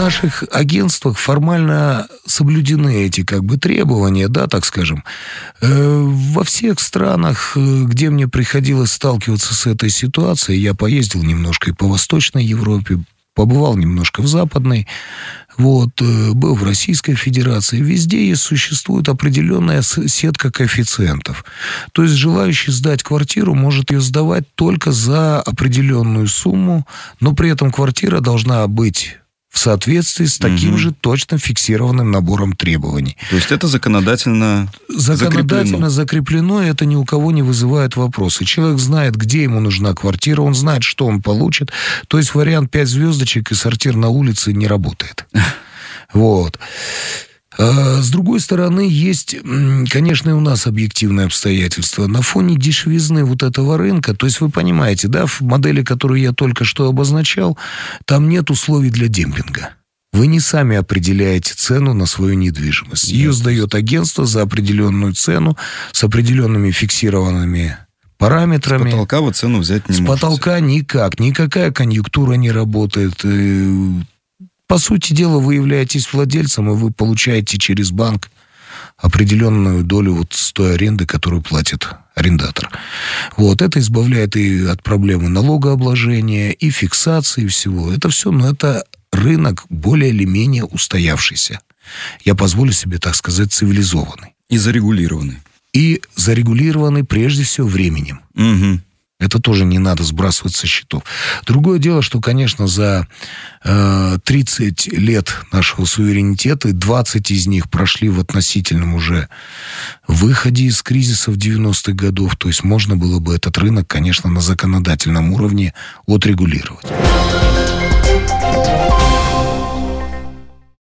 наших агентствах формально соблюдены эти требования, да, так скажем. Во всех странах, где мне приходилось сталкиваться с этой ситуацией, я поездил немножко и по Восточной Европе, побывал немножко в Западной, был в Российской Федерации. Везде существует определенная сетка коэффициентов. То есть желающий сдать квартиру может ее сдавать только за определенную сумму, но при этом квартира должна быть в соответствии с таким же точно фиксированным набором требований. То есть это законодательно закреплено, и это ни у кого не вызывает вопросы. Человек знает, где ему нужна квартира, он знает, что он получит. То есть вариант 5 звездочек и сортир на улице не работает. С другой стороны, есть, конечно, и у нас объективные обстоятельства. На фоне дешевизны этого рынка, то есть вы понимаете, да, в модели, которую я только что обозначал, там нет условий для демпинга. Вы не сами определяете цену на свою недвижимость. Ее сдает агентство за определенную цену с определенными фиксированными параметрами. С потолка вы цену взять не можете. С потолка никак. Никакая конъюнктура не работает. По сути дела, вы являетесь владельцем, и вы получаете через банк определенную долю с той аренды, которую платит арендатор. Это избавляет и от проблемы налогообложения, и фиксации всего. Это все, это рынок более или менее устоявшийся. Я позволю себе так сказать, цивилизованный. И зарегулированный. И зарегулированный прежде всего временем. Это тоже не надо сбрасывать со счетов. Другое дело, что, конечно, за 30 лет нашего суверенитета 20 из них прошли в относительном уже выходе из кризисов 90-х годов. То есть можно было бы этот рынок, конечно, на законодательном уровне отрегулировать.